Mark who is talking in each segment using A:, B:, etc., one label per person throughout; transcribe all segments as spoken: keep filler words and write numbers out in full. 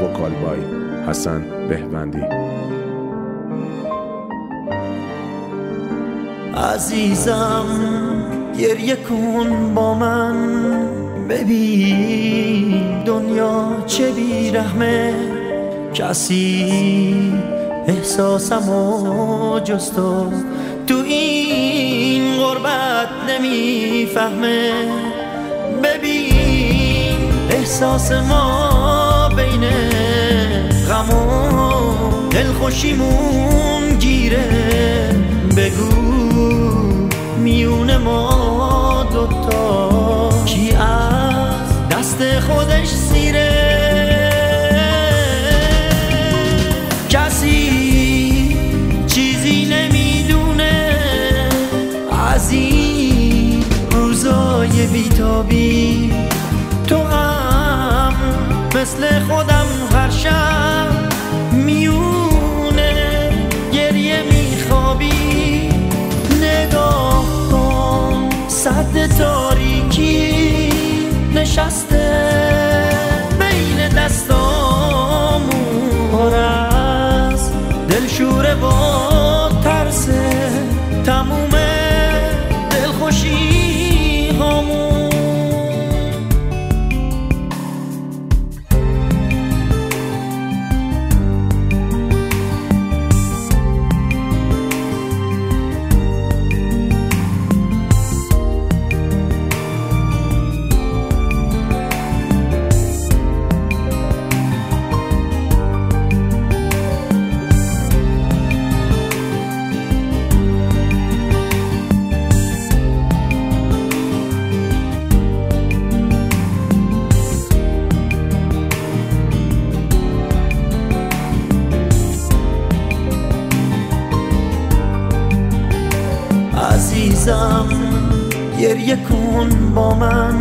A: وکال بای حسن بهوندی.
B: عزیزم گریه کن با من، ببین دنیا چه بیرحمه، کسی احساسمو جز تو تو این غربت نمیفهمه. ببین احساس ما بین غم و دلخوشیمون گیره، بگو میون ما دوتا کی از دست خودش سیره. کسی چیزی نمیدونه از این روزای بیتابی، تو هم مثل خودم هر شب میونه گریه میخوابی. نگاه کن سد تاریکی نشسته بین دستامون، پر از دلشوره و ترسه تموم دلخوشی هامون. عزیزم گریه کن با من،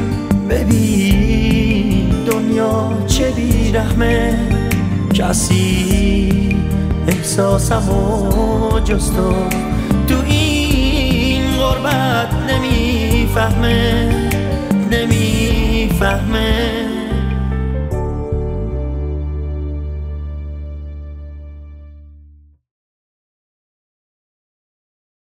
B: ببین دنیا چه بیرحمه، کسی احساسمو جز تو تو این غربت نمیفهمه نمیفهمه.